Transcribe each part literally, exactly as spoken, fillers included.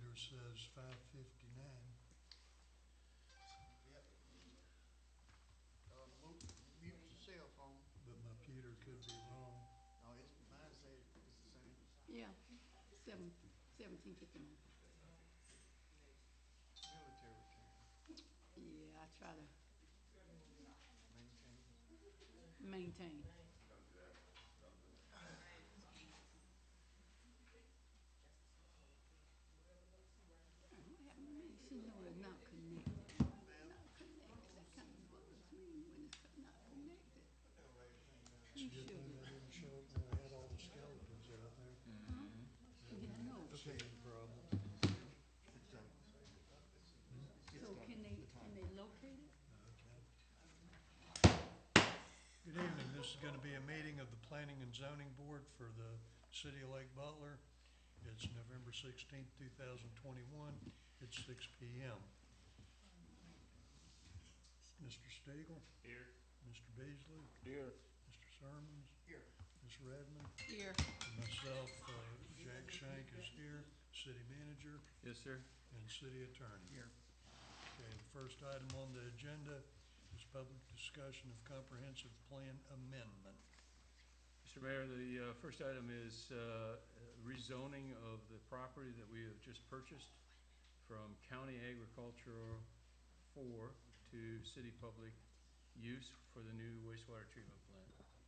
computer says five fifty-nine. Yep. Uh, mute, mute your cell phone. But my computer could be wrong. No, it's, mine say it's the same. Yeah, seven, seventeen fifty-nine. Military return, Yeah, I try to maintain. maintain. Uh, What happened to me? She know it's not connected. Ma'am? Not connected. That kind of bugs me when it's not connected. I'll write everything down. It's a You good should. thing they didn't show it when I had all the skeletons out there. Yeah, I know. Okay. Problem. It's done. So can they, can they locate it? Okay. Good evening. This is going to be a meeting of the Planning and Zoning Board for the City of Lake Butler. It's November sixteenth, two thousand twenty-one. It's six P M. Mister Stiegel, Here. Mister Beasley, Here. Mister Sermons, Here. Miz Redmond, Here. and myself, uh, Jack Shank is here, City Manager, Yes, sir. and City Attorney. Here. Okay, the first item on the agenda is public discussion of comprehensive plan amendment. Mister Mayor, the uh, first item is uh, rezoning of the property that we have just purchased from County Agricultural four to City Public Use for the new wastewater treatment plant.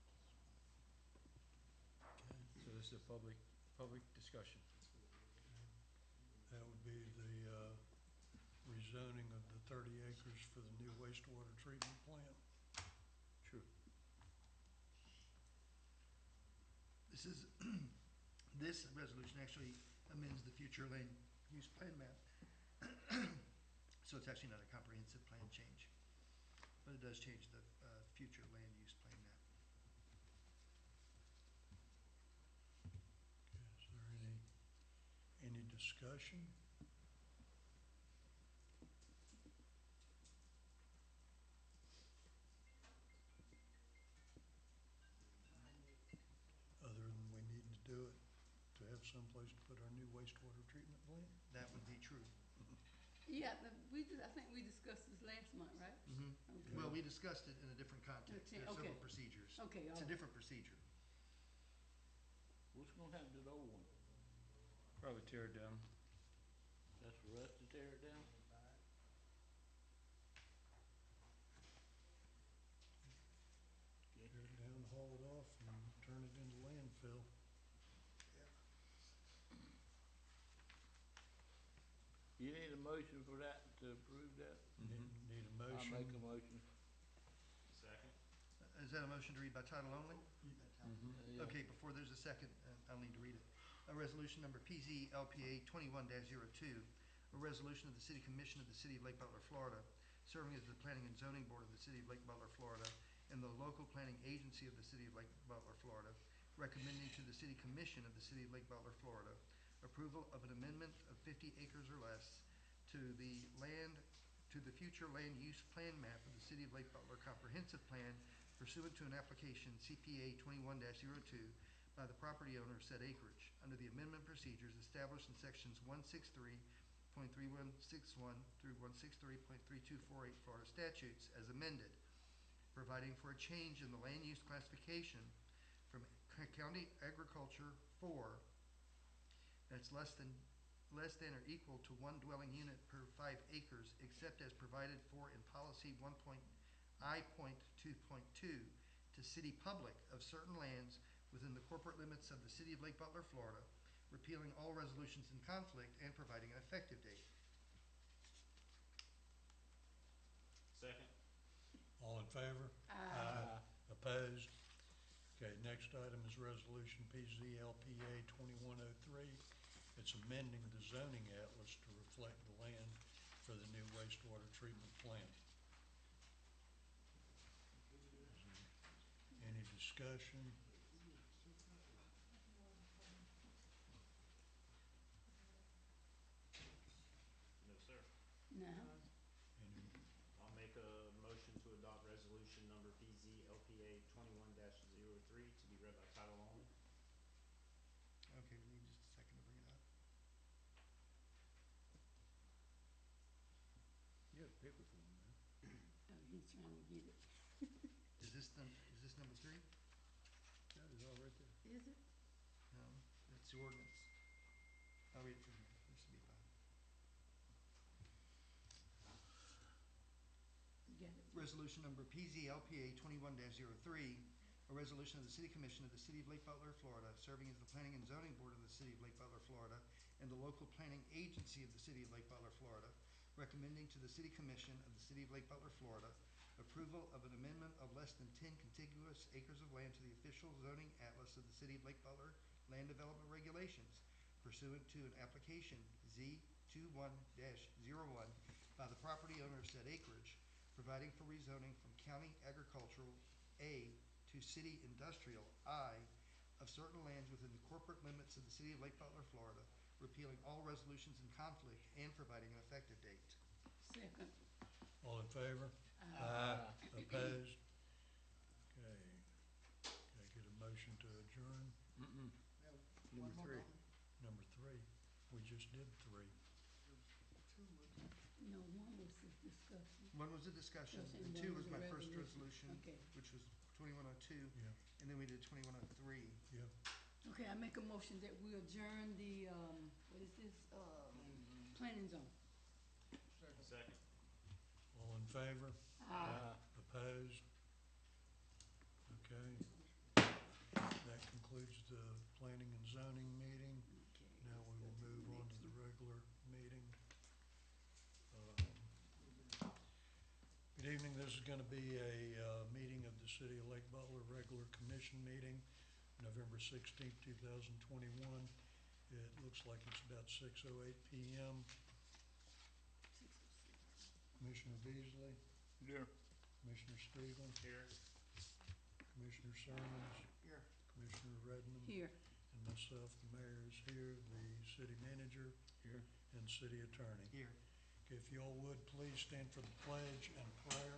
Okay, So this is a public, public discussion. that would be the, uh, rezoning of the thirty acres for the new wastewater treatment plant. True. This is, this resolution actually amends the future land use plan map. So it's actually not a comprehensive plan change, but it does change the, uh, future land use plan map. Okay, is there any, any discussion? Other than we need to do it to have someplace to put our new wastewater treatment plant? That would be true. Yeah, the- we did, I think we discussed this last month, right? Mm-hmm. Okay. Well, we discussed it in a different context. Okay, There are several okay. procedures. Okay, It's all a right. different procedure. What's gonna happen to the old one? Probably tear it down. That's for us to tear it down? Tear it down, haul it off, and turn it into landfill. You need a motion for that, to approve that? Need, need a I motion? make a motion. Second. Uh, Is that a motion to read by title only? Mm-hmm. Uh, yeah. Okay, before there's a second, uh, I'll need to read it. A resolution number P Z L P A twenty-one 2 a resolution of the City Commission of the City of Lake Butler, Florida, serving as the Planning and Zoning Board of the City of Lake Butler, Florida, and the local planning agency of the City of Lake Butler, Florida, recommending to the City Commission of the City of Lake Butler, Florida, approval of an amendment of fifty acres or less to the land, to the future land use plan map of the City of Lake Butler Comprehensive Plan pursuant to an application C P A twenty-one 2 by the property owner of said acreage, under the amendment procedures established in sections one sixty-three point three one six one through one sixty-three point three two four eight Florida statutes as amended, providing for a change in the land use classification from C- County Agriculture four, that's less than, less than or equal to one dwelling unit per five acres, except as provided for in policy one point I point two point two, to city public of certain lands within the corporate limits of the City of Lake Butler, Florida, repealing all resolutions in conflict and providing an effective date. Second. All in favor? Uh, Opposed? Okay, next item is resolution P Z L P A twenty-one oh three. It's amending the zoning atlas to reflect the land for the new wastewater treatment plant. Any discussion? No, sir. no, Any, I'll make a motion to adopt resolution number P Z L P A twenty-one 3 to be read by title only. Okay, we need just a second to bring it up. paper form there. Oh, he's trying to get it. Is this num, is this number three? Yeah, it's all right there. Is it? No, that's the ordinance. I'll read it from here. This should be fine. You got it? Resolution number P Z L P A twenty-one 3 a resolution of the City Commission of the City of Lake Butler, Florida, serving as the Planning and Zoning Board of the City of Lake Butler, Florida, and the local planning agency of the City of Lake Butler, Florida, recommending to the City Commission of the City of Lake Butler, Florida, approval of an amendment of less than ten contiguous acres of land to the official zoning atlas of the City of Lake Butler Land Development Regulations pursuant to an application Z twenty-one dash zero one by the property owner of said acreage, providing for rezoning from county agricultural A to city industrial I of certain lands within the corporate limits of the City of Lake Butler, Florida, repealing all resolutions in conflict and providing an effective date. Second. All in favor? Aye. Opposed? Okay. Can I get a motion to adjourn? Mm-mm. No, Number three. Number three. We just did three. No, one was the discussion. one was a discussion, Discussion, and one two was was a my first resolution. resolution, Okay. which was twenty-one oh two, Yeah, and then we did twenty-one oh three. yeah. Okay, I make a motion that we adjourn the, um, what is this, um, planning zone. Second. All in favor? Aye. Opposed? Okay. That concludes the planning and zoning meeting. Okay. Now we will move on to the regular meeting. Um, Good evening. This is going to be a uh, meeting of the City of Lake Butler Regular Commission meeting, November sixteenth, two thousand twenty-one. It looks like it's about six oh eight P M. Commissioner Beasley, Here. Commissioner Stevens, Here. Commissioner Sermons, Here. Commissioner Redmond, Here. and myself, the mayor, is here, the city manager, Here. and city attorney. Here. Okay, if you all would, please stand for the pledge and prayer.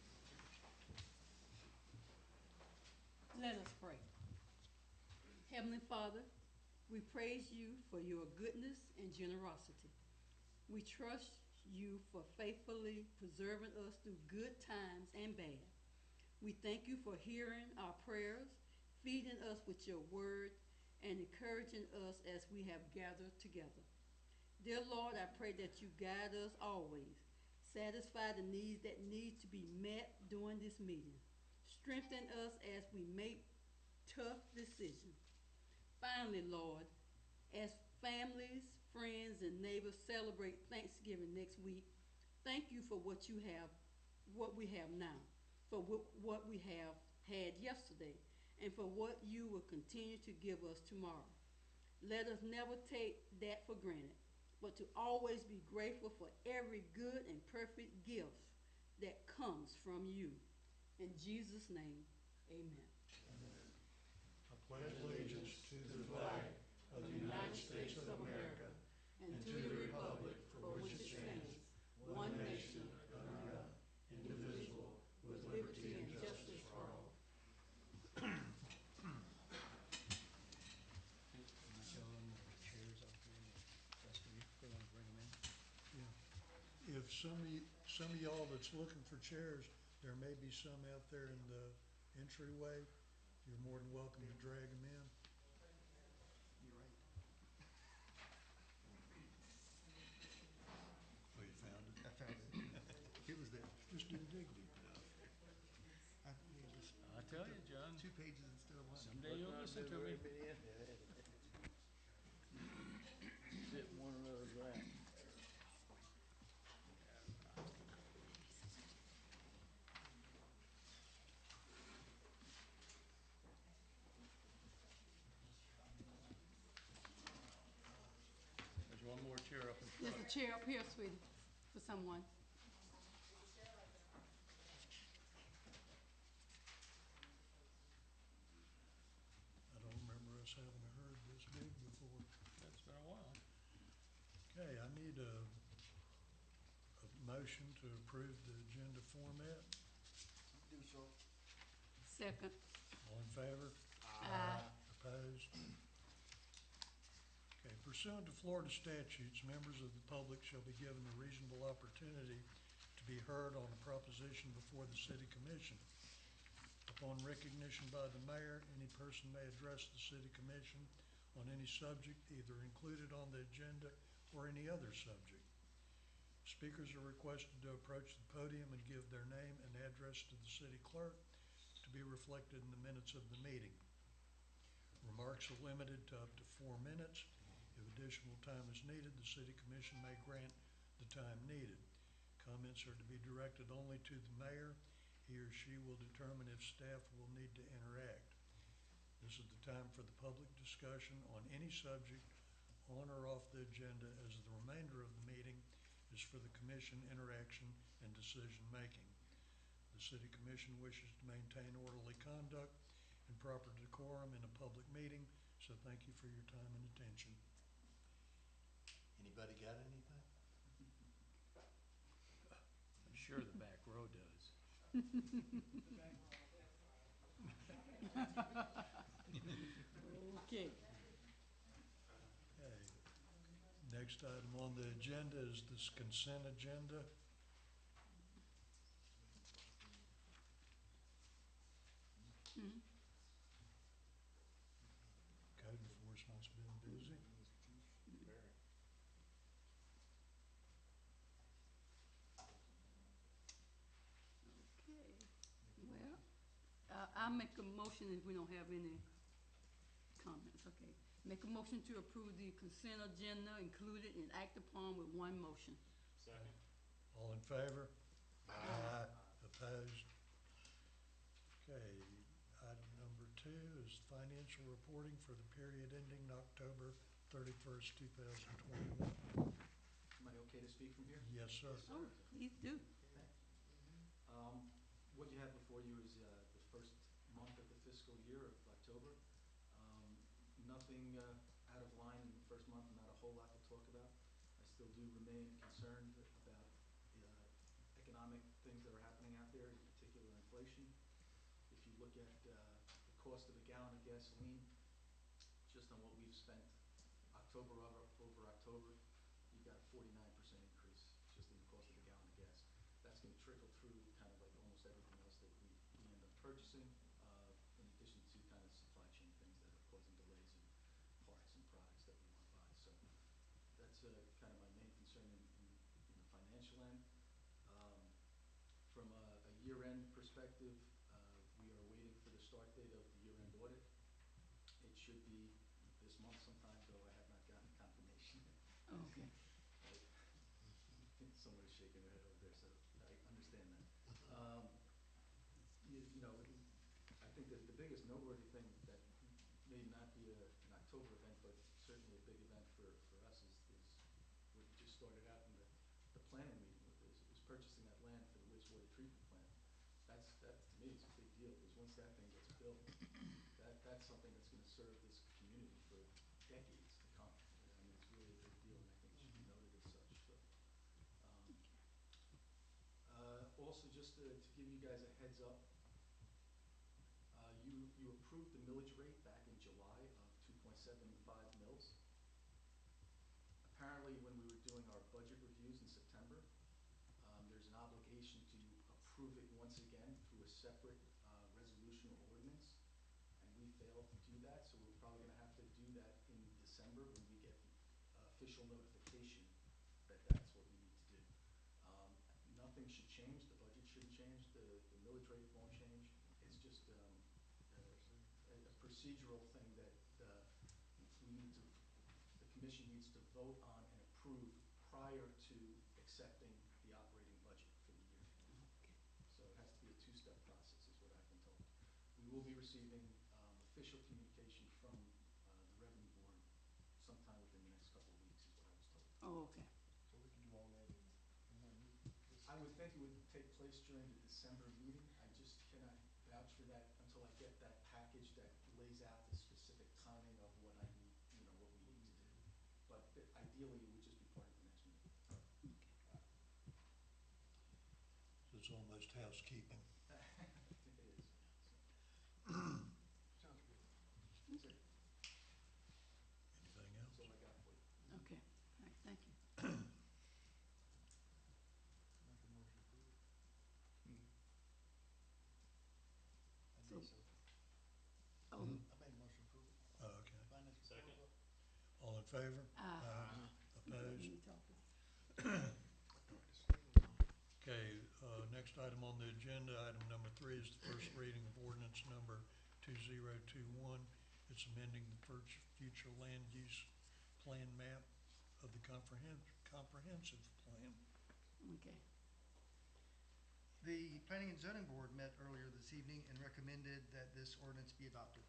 Let us pray. Heavenly Father, we praise you for your goodness and generosity. We trust you for faithfully preserving us through good times and bad. We thank you for hearing our prayers, feeding us with your word, and encouraging us as we have gathered together. Dear Lord, I pray that you guide us always, satisfy the needs that need to be met during this meeting. Strengthen us as we make tough decisions. Finally, Lord, as families, friends, and neighbors celebrate Thanksgiving next week, thank you for what you have, what we have now, for wh- what we have had yesterday, and for what you will continue to give us tomorrow. Let us never take that for granted, but to always be grateful for every good and perfect gift that comes from you. In Jesus' name, amen. I pledge allegiance to the flag of the United States of America and to the republic for which it stands, one nation, under God, indivisible, with liberty and justice for all. Show them the chairs out there. That's for you. They want to bring them in. Yeah. If some of you, some of y'all that's looking for chairs, there may be some out there in the entryway. You're more than welcome to drag them in. You're right. Oh, you found it? I found it. It was there. Just didn't dig deep enough. I, yeah, just I tell you, John, two pages instead of one. someday you'll listen to me. Sit one of those back. There's one more chair up in There's front. a chair up here, sweetie, for someone. I don't remember us having a herd this big before. That's been a while. Okay, I need a, a motion to approve the agenda format. Do so. Second. All in favor? Aye. Opposed? Okay, pursuant to Florida statutes, members of the public shall be given a reasonable opportunity to be heard on a proposition before the city commission. Upon recognition by the mayor, any person may address the city commission on any subject either included on the agenda or any other subject. Speakers are requested to approach the podium and give their name and address to the city clerk to be reflected in the minutes of the meeting. Remarks are limited to up to four minutes. If additional time is needed, the city commission may grant the time needed. Comments are to be directed only to the mayor. He or she will determine if staff will need to interact. This is the time for the public discussion on any subject on or off the agenda, as the remainder of the meeting is for the commission interaction and decision-making. The city commission wishes to maintain orderly conduct and proper decorum in a public meeting, so thank you for your time and attention. Anybody got anything? I'm sure the back row does. Okay. Okay. Next item on the agenda is this consent agenda. Mhm. Code enforcement's been busy. Okay, well, uh, I'll make a motion if we don't have any comments, okay. Make a motion to approve the consent agenda included and act upon with one motion. Second. All in favor? Aye. Opposed? Okay, item number two is financial reporting for the period ending October thirty-first, two thousand twenty-one. Am I okay to speak from here? Yes, sir. Oh, please do. Um, What you have before you is uh, the first month of the fiscal year of October. Um, Nothing uh, out of line in the first month, not a whole lot to talk about. I still do remain concerned about uh, economic things that are happening out there, in particular inflation. If you look at uh, the cost of a gallon of gasoline, just on what we've spent October over, over October, you've got a forty-nine percent increase just in the cost of a gallon of gas. That's gonna trickle through kind of like almost everything else that we, we end up purchasing, uh, in addition to kind of supply chain things that are causing delays in parts and products that we wanna buy. So that's uh, kind of my main concern in, in, in the financial end. Um, From a, a year-end perspective, uh, we are waiting for the start date of the year-end audit. It should be this month sometime, though I have not gotten confirmation. Okay. Right. Someone is shaking their head over there, so I understand that. Um, you, you know, I think that the biggest noteworthy thing that may not be a, an October event, but certainly a big event for, for us is, is what you just started out in the, the planning meeting with, is, is purchasing that land for the wastewater treatment plant. That's, that, to me, is a big deal, because once that thing gets built, that, that's something that's gonna serve this community for decades to come. I mean, it's really a big deal, and I think it should be noted as such, so. um, Uh, also, just to, to give you guys a heads up, uh, you, you approved the millage rate back in July of two point seven five mils. Apparently, when we were doing our budget reviews in September, um, there's an obligation to approve it once again through a separate, uh, resolution or ordinance, and we failed to do that, so we're probably gonna have to do that in December when we get the uh, official notification that that's what we need to do. Um, nothing should change, the budget shouldn't change, the, the millage rate won't change, it's just, um, a, a a procedural thing that, uh, we need to, the commission needs to vote on and approve prior to accepting the operating budget for the year. So it has to be a two-step process, is what I've been told. We will be receiving, um, official communication from, uh, the revenue board sometime within the next couple of weeks, is what I was told. Oh, okay. So we can do all that in, in one week? I would think it would take place during the December meeting. I just cannot vouch for that until I get that package that lays out the specific timing of what I need, you know, what we need to do. But uh, ideally, it would just be part of the next meeting. So it's almost housekeeping. It is. Sounds good. That's it. Anything else? That's all I got for you. Okay, all right, thank you. Make a motion to approve. favor? Aye. Opposed? You talking. Okay, uh, next item on the agenda, item number three is the first reading of ordinance number two zero two one. It's amending the first future land use plan map of the comprehensive, comprehensive plan. Okay. The Planning and Zoning Board met earlier this evening and recommended that this ordinance be adopted.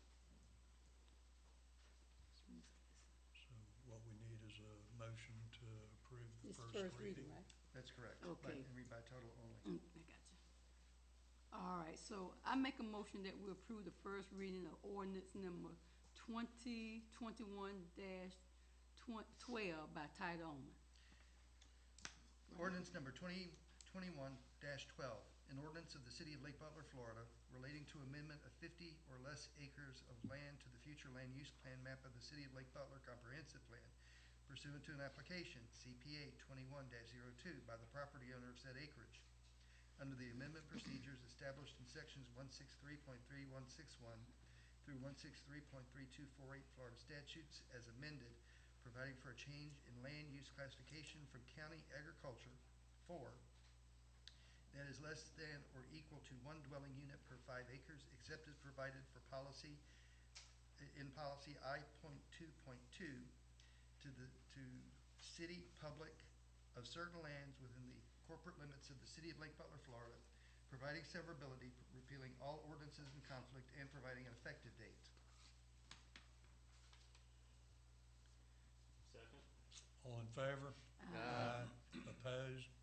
So what we need is a motion to approve the This first first reading. reading, right? That's correct. Okay. By- And read by title only. Mm, I got you. All right, so I make a motion that we approve the first reading of ordinance number twenty twenty-one dash twelve by title only. Ordinance number twenty twenty-one twelve, an ordinance of the City of Lake Butler, Florida, relating to amendment of fifty or less acres of land to the future land use plan map of the City of Lake Butler Comprehensive Plan pursuant to an application, C P A twenty-one 2 by the property owner of said acreage, under the amendment procedures established in sections one sixty-three point three one six one through one sixty-three point three two four eight Florida statutes as amended, providing for a change in land use classification from county agriculture four that is less than or equal to one dwelling unit per five acres, except as provided for policy, in policy I point two point two, to the, to city public of certain lands within the corporate limits of the City of Lake Butler, Florida, providing severability, repealing all ordinances in conflict, and providing an effective date. Second? All in favor? Aye. Opposed?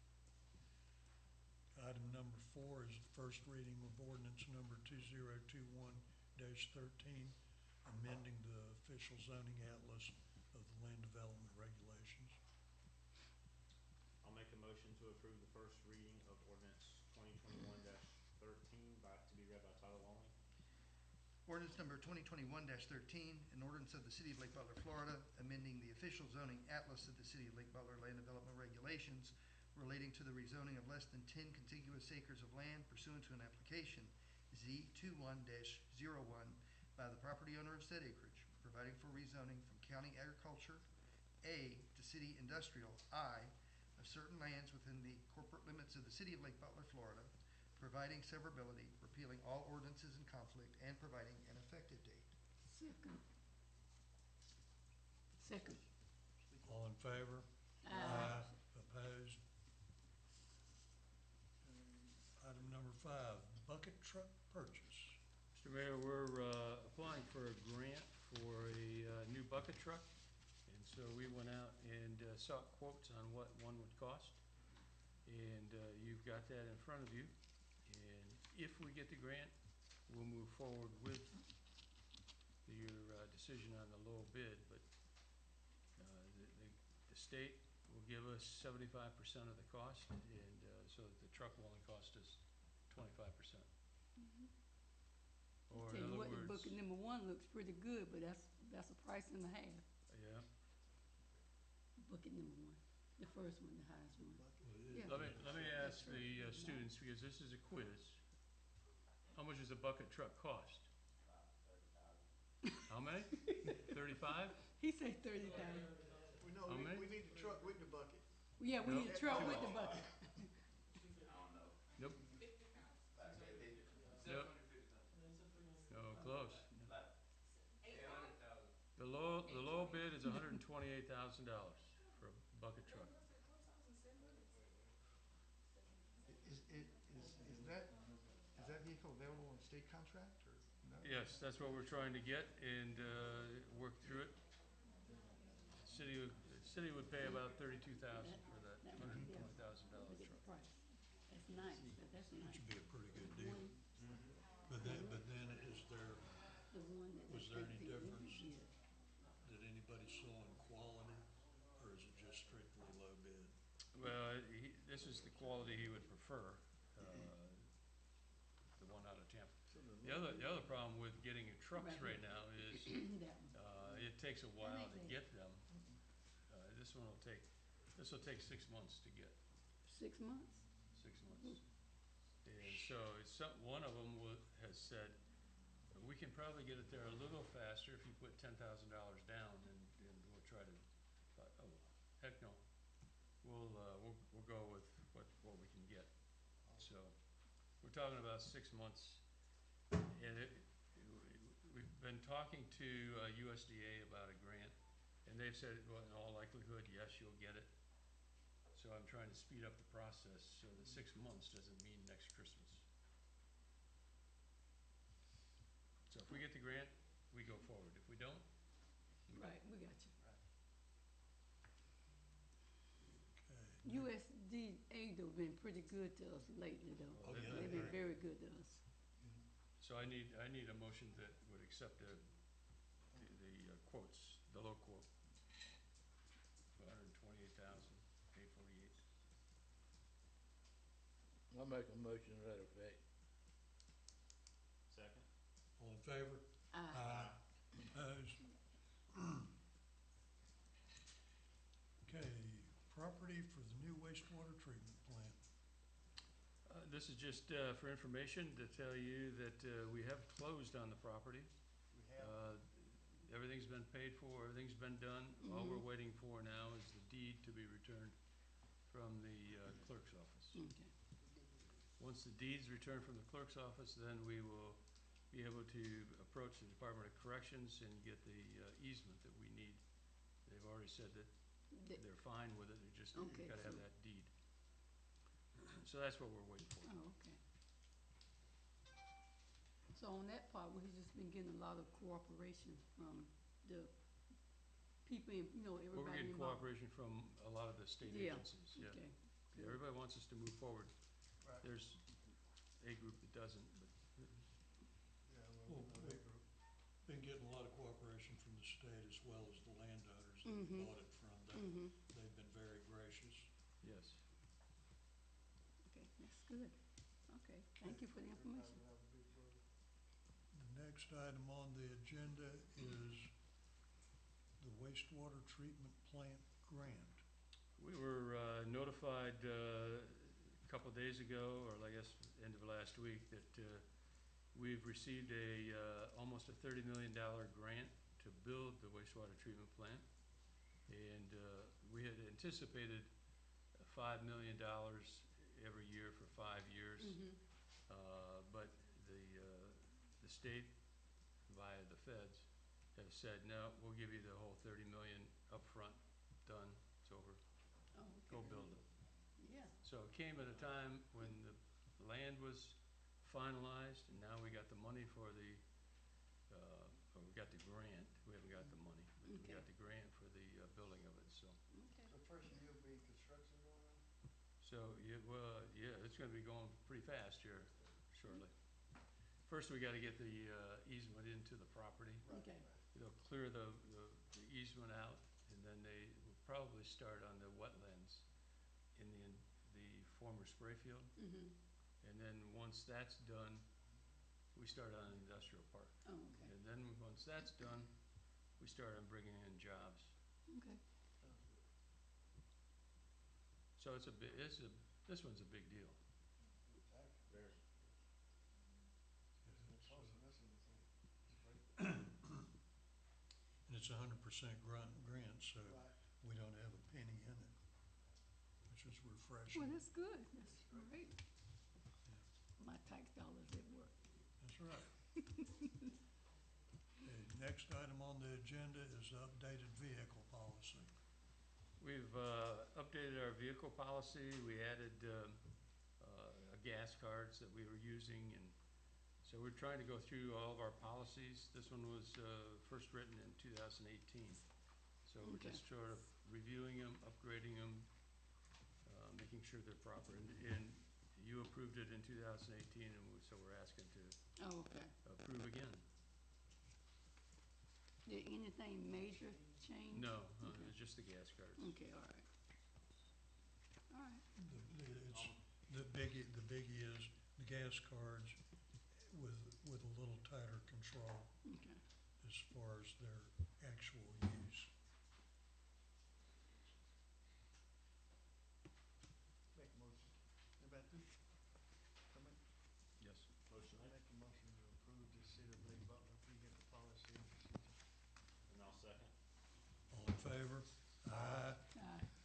Item number four is the first reading of ordinance number two zero two one thirteen, amending the official zoning atlas of the land development regulations. I'll make a motion to approve the first reading of ordinance twenty twenty-one thirteen by, to be read by title only. Ordinance number twenty twenty-one thirteen, an ordinance of the City of Lake Butler, Florida, amending the official zoning atlas of the City of Lake Butler land development regulations relating to the rezoning of less than ten contiguous acres of land pursuant to an application Z twenty-one dash zero one by the property owner of said acreage, providing for rezoning from county agriculture A to city industrial I of certain lands within the corporate limits of the City of Lake Butler, Florida, providing severability, repealing all ordinances in conflict, and providing an effective date. Second. Second. All in favor? Aye. Opposed? Item number five, bucket truck purchase. Mister Mayor, we're uh, applying for a grant for a uh, new bucket truck. And so we went out and uh, sought quotes on what one would cost. And uh, you've got that in front of you. And if we get the grant, we'll move forward with your uh, decision on the low bid. But uh, the, the the state will give us seventy-five percent of the cost, and uh, so that the truck will only cost us twenty-five percent. Or Tell in you other what, the words, bucket number one looks pretty good, but that's, that's a price and a half. yeah. Bucket number one, the first one, the highest one. Yeah. Let me, let me ask the uh, students, because this is a quiz. How much does a bucket truck cost? How many? Thirty-five? He said thirty thousand. We know, How we, many? we need the truck with the bucket. Yeah, we No. need a truck with the bucket. Nope. Nope. No, close. The low, the low bid is hundred and twenty-eight thousand dollars for a bucket truck. Is, is, is is that, is that vehicle available on state contract, or no? Yes, that's what we're trying to get and uh, work through it. City, would- city would pay about thirty-two thousand for that That hundred one, and yeah. twenty thousand dollar Look at the truck. price. That's nice, but that's That nice. should be a pretty good deal. One, But then, but then is there, the one that. Was the there big any people difference? get. did anybody saw in quality, or is it just strictly low bid? Well, he, this is the quality he would prefer, uh, the one out of Tampa. The other, the other problem with getting trucks right now is, That one. uh, it takes a while to they- get them. Uh, this one will take, this will take six months to get, Six months? six months. And so it's some, one of them wa- has said, we can probably get it there a little faster if you put ten thousand dollars down, and, and we'll try heck no. We'll, uh, we'll, we'll go with what, what we can get. So, we're talking about six months. And it, we've been talking to uh, U S D A about a grant, and they've said, well, in all likelihood, yes, you'll get it. So I'm trying to speed up the process, so that six months doesn't mean next Christmas. So if we get the grant, we go forward. If we don't, we don't. Right, we got you. Okay. U S D A though been pretty good to us lately though. Oh, yeah, They've been very good to us. So I need, I need a motion that would accept the, the, the uh, quotes, the low quote. One hundred and twenty-eight thousand, eight forty-eight. I'll make a motion to that effect. Second? All in favor? Aye. Opposed? Okay, property for the new wastewater treatment plant. Uh, This is just uh, for information to tell you that uh, we have closed on the property. We have, Uh, Everything's been paid for, everything's been done. All we're waiting for now is the deed to be returned from the uh, clerk's office. Okay. Once the deed's returned from the clerk's office, then we will be able to approach the Department of Corrections and get the uh, easement that we need. They've already said that Th- they're fine with it, they just Okay, gotta have so- that deed. So that's what we're waiting for. Oh, okay. So on that part, we've just been getting a lot of cooperation from the people, in- you know, Well, we're everybody getting involved. cooperation from a lot of the state Yeah, agencies, yeah. Okay, good. Everybody wants us to move forward. right, There's a group that doesn't, but yeah, Well, well, we know we- that group. Been getting a lot of cooperation from the state as well as the landowners that we Mhm. bought it from. They, Mhm. they've been very gracious. yes. Okay, that's good. Okay, thank you for the information. Everybody have a big brother. The next item on the agenda is the wastewater treatment plant grant. We were uh, notified uh, a couple days ago, or I guess end of last week, that uh, we've received a, uh, almost a thirty million dollar grant to build the wastewater treatment plant. And uh, we had anticipated five million dollars every year for five years. Mhm. Uh, But the, uh, the state via the feds have said, no, we'll give you the whole thirty million upfront, done, it's over, Oh, okay. go build it. Yeah, So it came at a time when the land was finalized, and now we got the money for the, uh, or we got the grant, we haven't got the money, but we Okay. got the grant for the uh, building of it, so. okay. So first year will be construction going on? So, yeah, well, yeah, it's gonna be going pretty fast here shortly. First, we gotta get the uh, easement into the property. Okay. They'll clear the, the the easement out, and then they will probably start on the wetlands in the, the former spray field. Mhm. And then, once that's done, we start on industrial park. Oh, okay. And then, once that's done, we start on bringing in jobs. Okay. Sounds good. So it's a bi- it's a, this one's a big deal. Exactly. Very. It's gonna cost us anything. It's great. And it's a hundred percent grant, grant, so Right. we don't have a penny in it, which is Well, refreshing. that's good. That's great. My tax dollars at work. That's right. Okay, next item on the agenda is updated vehicle policy. We've uh, updated our vehicle policy. We added um, uh, gas cards that we were using, and so we're trying to go through all of our policies. This one was uh, first written in two thousand eighteen. So we're Okay. just sort of reviewing them, upgrading them, uh, making sure they're proper. And, and you approved it in two thousand eighteen, and we- so we're asking to Oh, okay. approve again. Did anything major change? No, uh, Okay. it's just the gas cards. Okay, all right. All right. The, the, it's, the biggie, the biggie is the gas cards with, with a little tighter control Okay. as far as their actual use. Make a motion. Anybody do? Comment? Yes. Motion made, Make a motion to approve the city of Lake Butler vehicle policy and procedure. and I'll second. All in favor? Aye. Aye.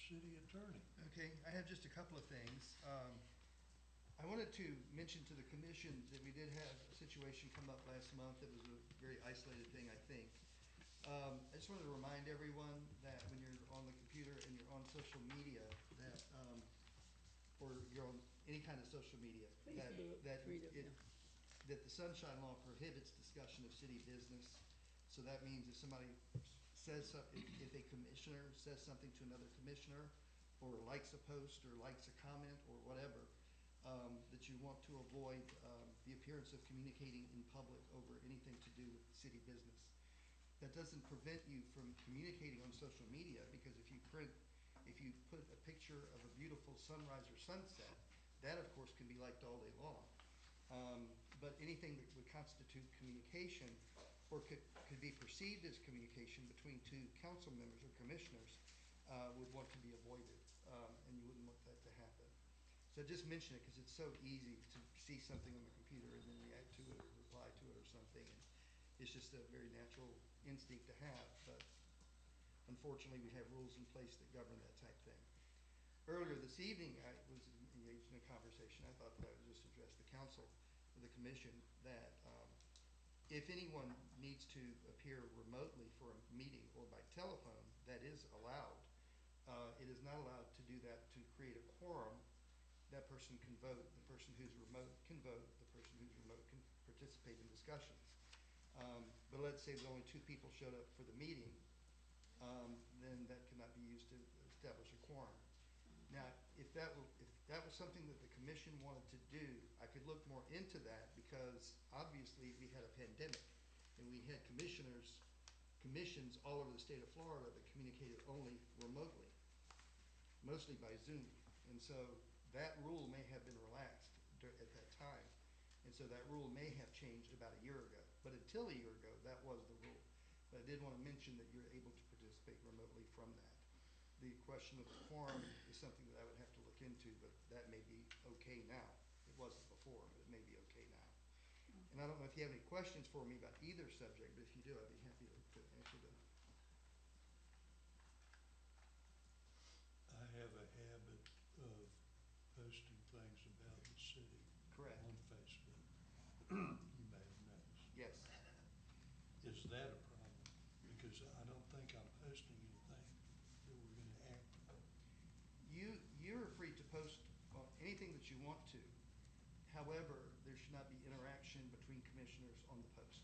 city attorney. Okay, I have just a couple of things. Um, I wanted to mention to the commission that we did have a situation come up last month that was a very isolated thing, I think. Um, I just wanted to remind everyone that when you're on the computer and you're on social media, that, um, or you're on any kind of social media, that, Facebook, that three of it, them. that the Sunshine Law prohibits discussion of city business. So that means if somebody says, some- if if a commissioner says something to another commissioner, or likes a post, or likes a comment, or whatever, um, that you want to avoid um, the appearance of communicating in public over anything to do with city business. That doesn't prevent you from communicating on social media, because if you print, if you put a picture of a beautiful sunrise or sunset, that of course can be liked all day long. Um, But anything that would constitute communication, or could, could be perceived as communication between two council members or commissioners, uh, would want to be avoided, um, and you wouldn't want that to happen. So I just mention it because it's so easy to see something on the computer and then react to it or reply to it or something. And it's just a very natural instinct to have, but unfortunately, we have rules in place that govern that type thing. Earlier this evening, I was engaged in a conversation. I thought that I would just address the council, or the commission, that um, if anyone needs to appear remotely for a meeting or by telephone, that is allowed. Uh, It is not allowed to do that to create a quorum. That person can vote, the person who's remote can vote, the person who's remote can participate in discussions. Um, But let's say that only two people showed up for the meeting, um, then that cannot be used to establish a quorum. Now, if that were, if that was something that the commission wanted to do, I could look more into that, because obviously we had a pandemic and we had commissioners, commissions all over the state of Florida that communicated only remotely, mostly by Zoom. And so that rule may have been relaxed dur- at that time. And so that rule may have changed about a year ago. But until a year ago, that was the rule. But I did want to mention that you're able to participate remotely from that. The question of the quorum is something that I would have to look into, but that may be okay now. It wasn't before, but it may be okay now. And I don't know if you have any questions for me about either subject, but if you do, I'd be happy to, to answer them. I have a habit of posting things about the city Correct. on Facebook. You may have noticed. Yes. Is that a problem? Because I don't think I'm posting anything that we're gonna act on. You, you're free to post on anything that you want to. However, there should not be interaction between commissioners on the post.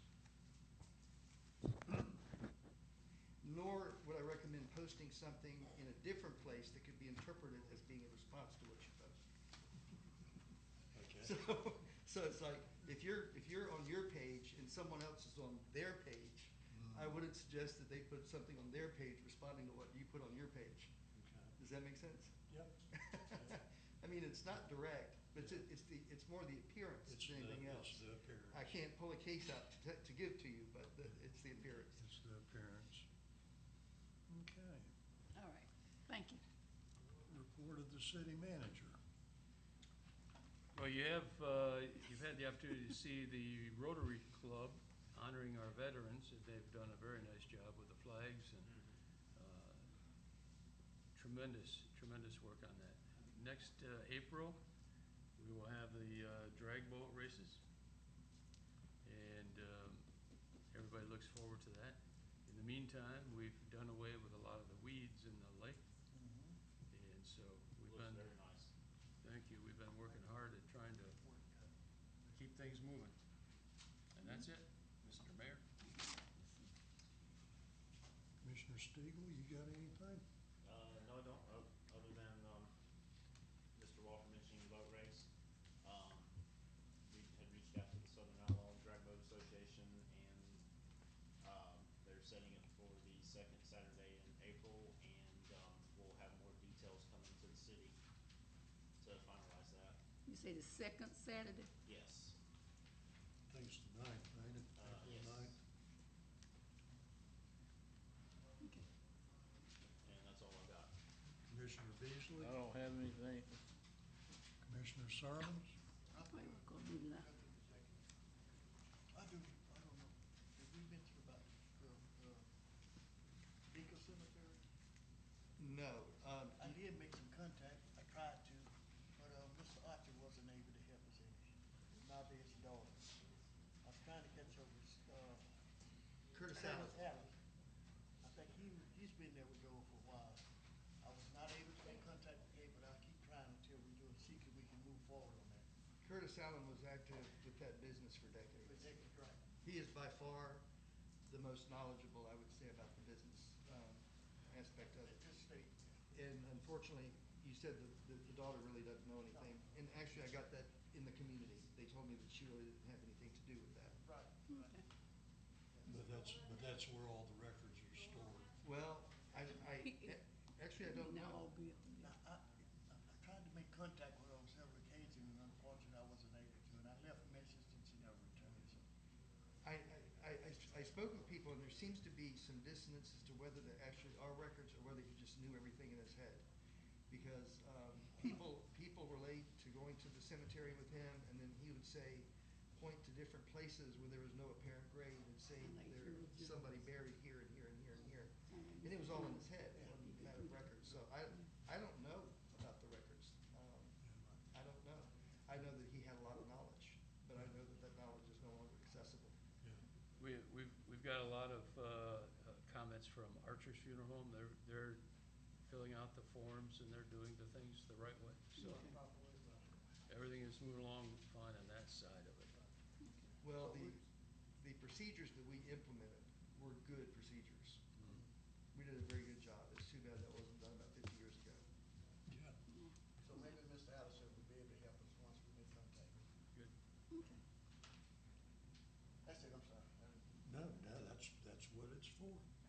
Nor would I recommend posting something in a different place that could be interpreted as being a response to what you post. Okay? So, so it's like, if you're, if you're on your page and someone else is on their page, I Mm, wouldn't suggest that they put something on their page responding to what you put on your page. Okay. Does that make sense? Yep. I mean, it's not direct, but it's, it's the, it's more the appearance It's than the, anything else. it's the appearance. I can't pull a case out to, to give to you, but the, it's the appearance. It's the appearance. Okay. All right, thank you. Report of the city manager. Well, you have, uh, you've had the opportunity to see the Rotary Club honoring our veterans. They've done a very nice job with the flags and uh, tremendous, tremendous work on that. Next uh, April, we will have the uh, drag boat races, and um, everybody looks forward to that. In the meantime, we've done away with a lot of the weeds in the lake, and so we've Looks been, very nice. thank you, we've been working hard at trying to keep things moving. And that's it, Mister Mayor. Commissioner Stiegel, you got anything? Uh, no, I don't, o- other than, um, Mister Walker mentioning boat race. Um, we had reached out to the Southern Outlaw Drag Boat Association, and, um, they're setting it for the second Saturday in April, and, um, we'll have more details coming to the city to finalize that. You say the second Saturday? Yes. I think it's the ninth, ain't it? Uh, April yes. ninth. Okay. And that's all I've got. Commissioner Beasley, I don't have anything. Commissioner Sermons, Wait, we're gonna do that. I do, I don't know, did we mention about the, uh, Eco Cemetery? No, Um, I did make some contact, I tried to, but, uh, Mister Archer wasn't able to help us any. Neither his daughter. I was trying to catch up with, uh, Curtis Curtis Allen. Allen. I think he, he's been there with Joel for a while. I was not able to make contact with Gabe, but I'll keep trying until we do, see if we can move forward on that. Curtis Allen was active with that business for But decades. they could try. He is by far the most knowledgeable, I would say, about the business, um, aspect of At it. this state, And unfortunately, you said the, the, the daughter really doesn't know anything. And actually, I got that in the community. They told me that she really didn't have anything to do with that. right, right. Okay. But that's, but that's where all the records are stored. Well, I, I, actually, I don't Now, know. all be- Now, I, I I tried to make contact with her on several occasions, and unfortunately, I wasn't able to, and I left messages and she never returned, so. I, I, I, I spoke with people, and there seems to be some dissonance as to whether there actually are records or whether he just knew everything in his head. Because um, people, people relate to going to the cemetery with him, and then he would say, point to different places where there was no apparent grave, and say Like there he was just- somebody buried here and here and here and here. Sound like And it was all in his Mister head, it wasn't a matter of records. So I, I don't know about the records. Um, I don't know. I know that he had a lot of knowledge, but I know that that knowledge is no longer accessible. Yeah. We, we've, we've got a lot of, uh, uh, comments from Archer's Funeral Home. They're, they're filling out the forms and they're doing the things the right way. So Okay. Proper way, right. everything is moving along fine on that side of it. Well, the, the procedures that we implemented were good procedures. We did a very good job. It's too bad that wasn't done about fifty years ago. Yeah. So maybe Mister Allison would be able to help us once we make contact. Good. Okay. That's it, I'm sorry. I didn't- No, no, that's, that's what it's for.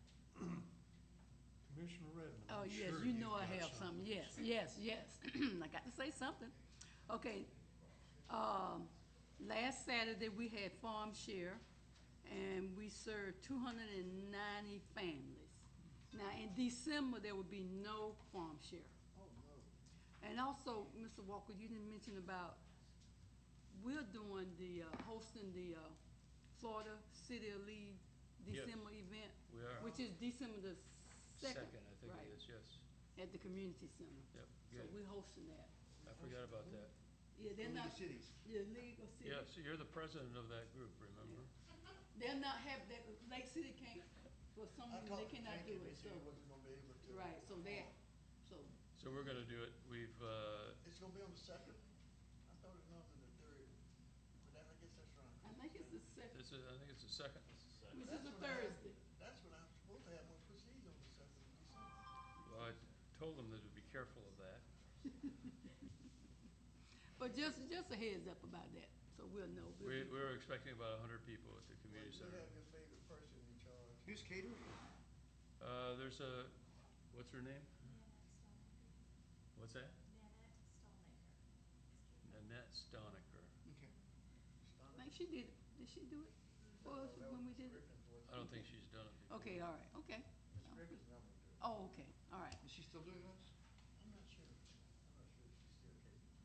Commissioner Redmond, Oh, I'm yes, sure you you've know I got have something, yes, yes, yes. I got to say something. Okay, um, last Saturday, we had farm share, and we served two hundred and ninety families. Now, in December, there will be no farm share. Oh, no. And also, Mister Walker, you didn't mention about, we're doing the, uh, hosting the, uh, Florida City of League Yes. December event, We are. which is December the second. Second, I think right, it is, yes. at the community center. Yep, So good. we're hosting that. I forgot about that. Yeah, they're League not, of Cities. the League of Cities. Yeah, so you're the president of that group, remember? They're not have, that, Lake City can't, for some I reason, talked they to cannot Jenkins, do they it, so, said he wasn't gonna be able to. right, so they, so, So we're gonna do it. We've, uh, It's gonna be on the second? I thought it was on the third, but that, I guess that's wrong. I think it's the second, this is, I think it's the second. which That's is a when I had- Thursday. That's when I'm supposed to have my procedure on the second of December. Well, I told them that to be careful of that. But just, just a heads up about that, so we'll know. We'll We, be- we were expecting about a hundred people at the Well, community you center. have your favorite person in charge. Who's catering? Uh, there's a, what's her name? What's that? Nanette Stoniker. Okay. I think she did, did she do it for us when we did it? I don't think she's done it before. Okay, all right, okay. Miss Griffin's number do it. Oh, okay, all right. Is she still doing those? I'm not sure. I'm not sure if she's still capable.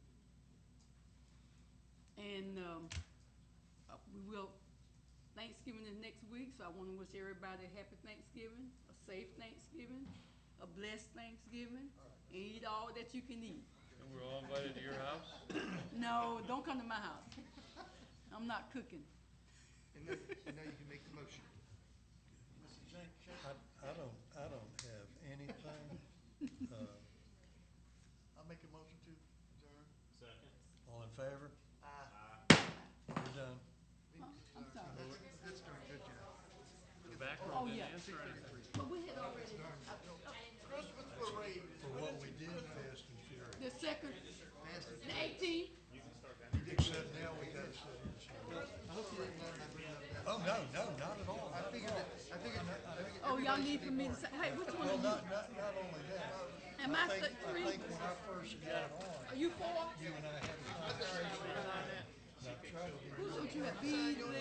And, um, uh, we will, Thanksgiving is next week, so I wanna wish everybody a happy Thanksgiving, a safe Thanksgiving, a blessed Thanksgiving, and eat all that you can eat. And we're all invited to your house? No, don't come to my house. I'm not cooking. And now, and now you can make the motion. Mister Shank, Shank, I, I don't, I don't have anything. Uh, I'll make a motion to adjourn. Second. All in favor? Aye. We're done. Huh? I'm sorry. That's, that's darn good, Jeff. The back Oh, row yeah. didn't answer anything. But we had already, Christmas parade. For what we did fast and furious, the second, Fast and the eighteenth, except now we gotta sit here and say. I hope you didn't mind my bringing up that. Oh, no, no, not at all. I figured that, I figured that, I figured oh, y'all everybody need should for be me to more- say, hey, which one Well, are you? not, not, not only that. Am I think, th- I three? think when I first got on, Are you four? you and I had a conversation. And I tried to Who's remember. what you have, Beasley?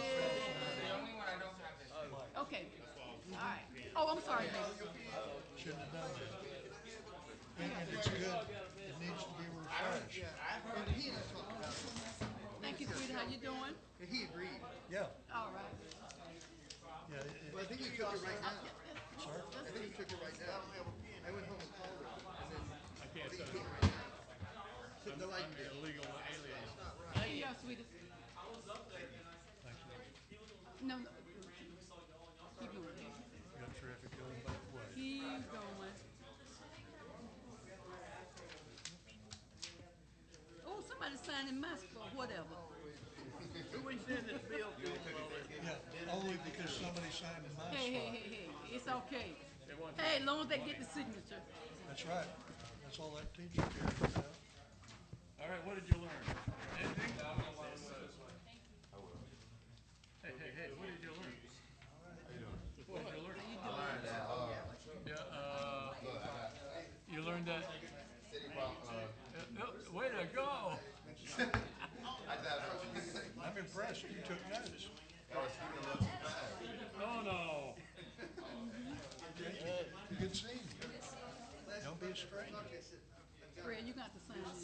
Okay, all right. Oh, I'm sorry, baby. Shouldn't have done that. And, and it's good, it needs to be refreshed. Yeah, and he and I talked about it. Thank you, sweetie, how you doing? And he agreed. Yeah, All right. yeah, it- Well, I think he took it right now. Sir? I think he took it right now. I went home and called her. sweetest. Thank you. No, no. Keep going. You got traffic going both ways. Keep going. Oh, somebody signing my stuff, whatever. Who we sending this bill to? Yeah, only because somebody signed in my Hey, hey, spot. hey, hey, it's okay. They want Hey, as long as they get the signature. That's right. That's all that teacher cares about. All right, what did you learn? Anything? Hey, hey, hey, what did you learn? What did you learn? Yeah, uh, you learned that. Uh, uh, way to go! I'm impressed. You took notes. Oh no! Good seeing you. Don't be a stranger. Fred, you got to sign in.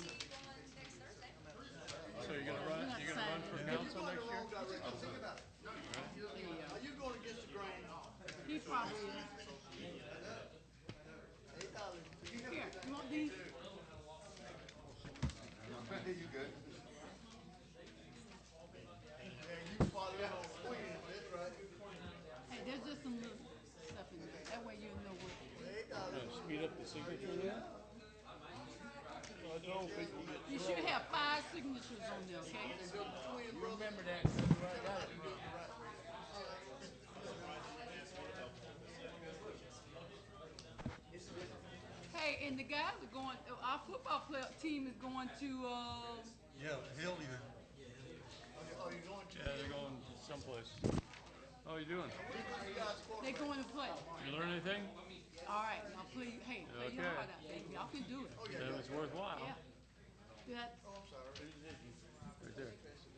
So you're gonna run? You're gonna run for council next year? Are you going against the grain? He probably is. Eight dollars. Here, you want these? You good? And you follow it on Queen, that's right. Hey, there's just some little stuff in there. That way you'll know what. Eight dollars. Speed up the signature there? I told people get You should have five signatures on there, okay? remember that. I got it. Hey, and the guys are going, our football player team is going to, uh, Yeah, Hilliard. Oh, you going to? Yeah, they're going someplace. How you doing? they're going to play. You learn anything? All right, now play, hey, play your Okay. heart out, baby. Y'all can do it. That was worthwhile. Yeah. That, Right there.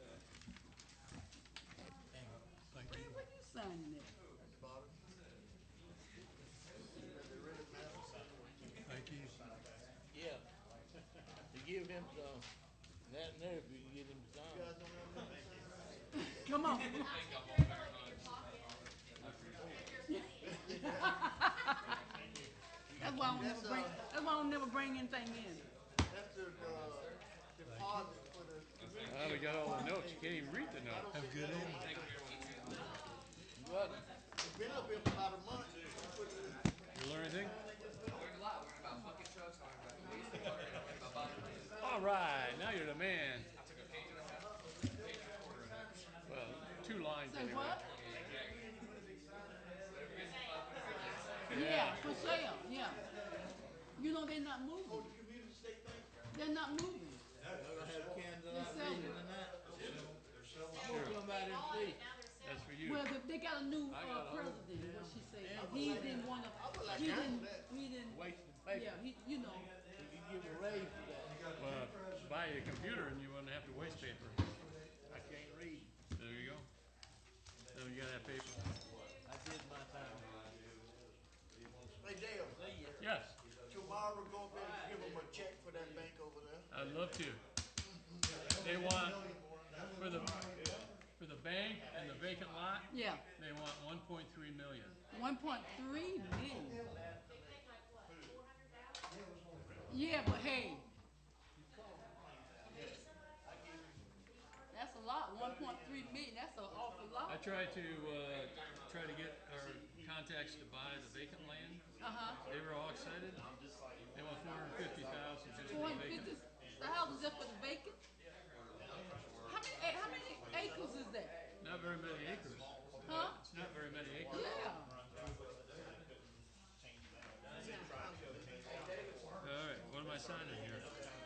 Thank Fred, you. what you signing there? Thank you. Yeah. To give him some, that and there, if you can get him some. Come on. That's why I don't never bring, that's why I don't never bring anything in. That's the, uh, deposit for the. Ah, we got all the notes. You can't even read the notes. Have a good evening. What? It's been up here for about a month. You learn anything? All right, now you're the man. Well, two lines Say anyway. what? Yeah, for sale, yeah. You know they're not moving. They're not moving. Never had cans of They're selling. vision and that. Sure. Come out and see. That's for you. Well, they- they got a new uh, president, what she said. And he didn't wanna, he didn't, he didn't, Wasting paper. yeah, he, you know, You can give a raise for that. Well, buy a computer and you wouldn't have to waste paper. I can't read. There you go. Then you gotta have paper. I did my time. Hey Dale, Yes, tomorrow go up there and give them a check for that bank over there. I'd love to. They want, for the, for the bank and the vacant lot, yeah, they want one point three million. one point three million. Yeah, but hey. That's a lot, one point three million, that's an awful I lot. tried to, uh, try to get our contacts to buy the vacant land. Uh-huh. They were all excited. They want four hundred fifty thousand just Four for the hundred vacant. fifty thousand just for the vacant? How many, eh, how many acres is that? Not very many acres. Huh? It's not very many acres. Yeah. All right, what am I signing here?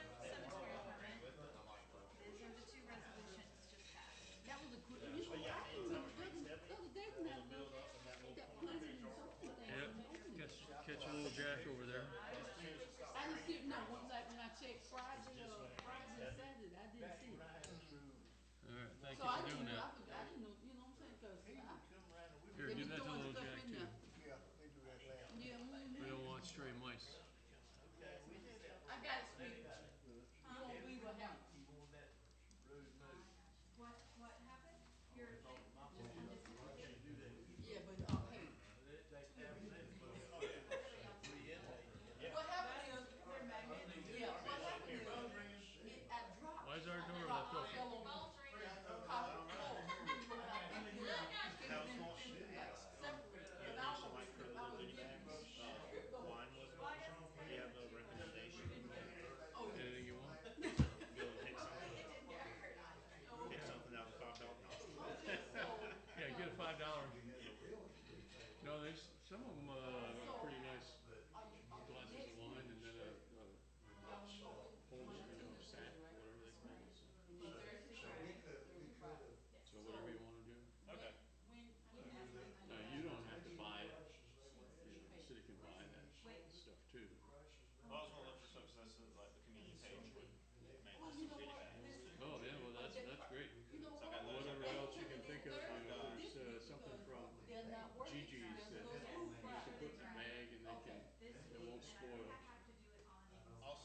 That was a good, you know, I didn't know, the other, the other day when I, that planted and something thing. Yep, catch, catch a little jack over there. I didn't see it, no, when, like, when I checked Friday, uh, Friday and Saturday, I didn't see it. All right, thank So you I for didn't doing know, I, that. forgot- I didn't know, you know what I'm saying, cause I, Here, they give be that to throwing little stuff jack in too. there. Yeah, they do that last. Yeah, mm-hmm. We don't want stray mice. I got it, sweetie. You won't believe what happened. What, what happened? Your thing? Yeah, but, uh, hey. What happened is, yeah, what happened is, it, I dropped. Why is our I door dropped- left I open? fell on-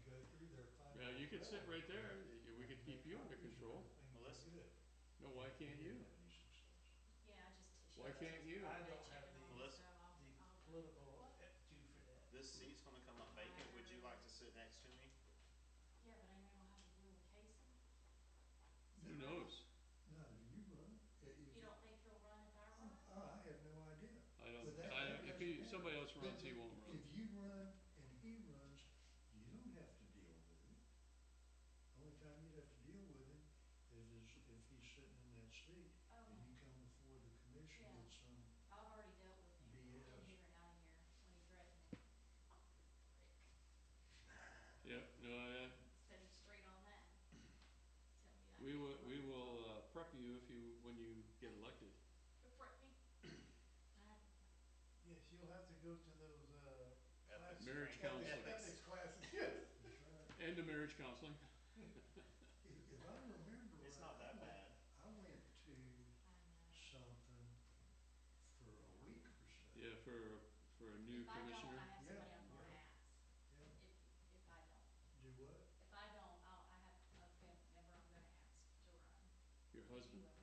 go through there, find Now, out you could sit well, right there, y- we could make keep you under copies and control. everything Well, let's- be good. No, why can't We you? didn't have any success. Yeah, I just. she Why was can't just you? I really don't have checking the, all Well, this let's- stuff. I'll- the I'll- political aptitude for that. This seat's gonna come up vacant, would you like to sit next to me? Yeah, but I know how to deal with Casey. Is Who he running? knows? No, you run. Uh, if You don't think he'll run if I run? Oh, I have no idea. I don't, But that- I, that if doesn't he, matter. somebody else But runs, he won't run. If you run and he runs, you don't have to deal with him. Only time you'd have to deal with him is if he's sitting in that seat Oh, and you come before the commission Yeah. with some I've already dealt with him. B go to those, uh, classes. Marriage Ethics- counseling. Ethics classes, yes. That's right. And the marriage counseling. If, if I remember right. It's not that I went- bad. I went to I know. something for a week or so. Yeah, for, for a new If I don't, commissioner. I have Yeah, somebody I'm gonna yeah. ask. Yeah. If, if I don't. Do what? If I don't, I'll, I have a family member I'm gonna ask to run. Your If husband. you will.